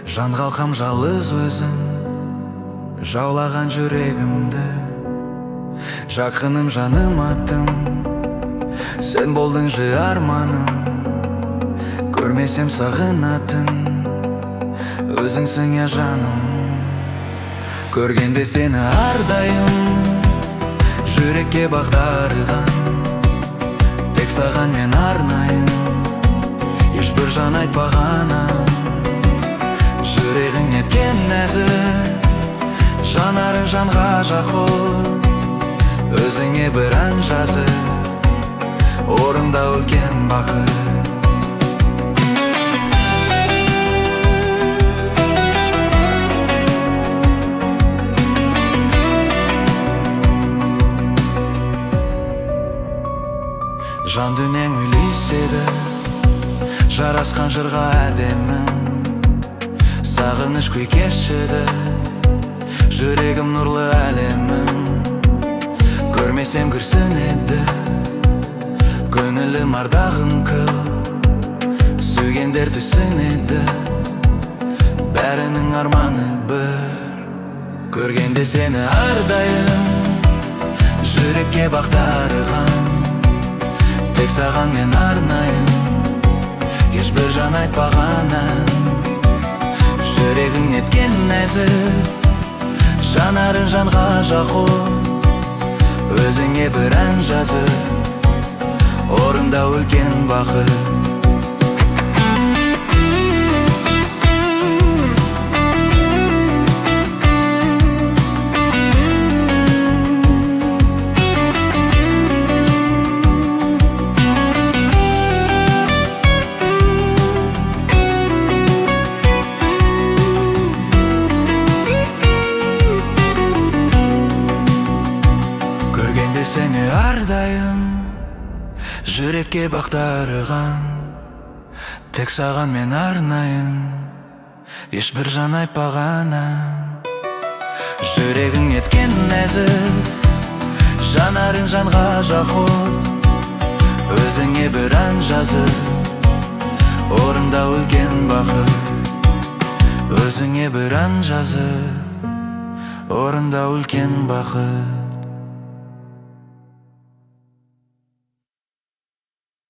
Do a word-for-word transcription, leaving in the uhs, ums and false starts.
Жан қалқам жалыз өзім, жаулаған жүрегімді. Жақыным, жаным, атым, сен болдың жы арманым. Көрмесем сағынатын, өзіңсің я жаным. Көргенде сені ардайым, жүрекке бағдарған. Тек саған мен арнайым, ешбір жан айтпағанам. Жүрегің неткен нәзік, жанарың жанға жақын. Өзіңе бір ән жазып, орында үлкен бақыт. Жан дүниең үйлеседі, жарасқан жырға әдемім. Сағыныш күй кешеді, жүрегім нұрлы әлемім. Көрмесем күрсінеді, көңілім ардағын кіл. Сүйгендер түсінеді, бәрінің арманы бір. Көргенде сені ардайым, жүрекке бағдарған. Тек саған мен арнайым, ешбір жан айтпағанам. Жүрегің неткен нәзік, жанарың жанға жақын. Өзіңе бір ән жазып, орында үлкен бақыт. Сені ардайым, жүрекке бағдарған. Тек саған мен арнайым, ешбір жан айтпағанам. Жүрегің неткен нәзік, жанарың жанға жақын. Өзіңе бір ән жазып, орында үлкен бақыт. Өзіңе бір ән жазып, орында үлкен бақыт.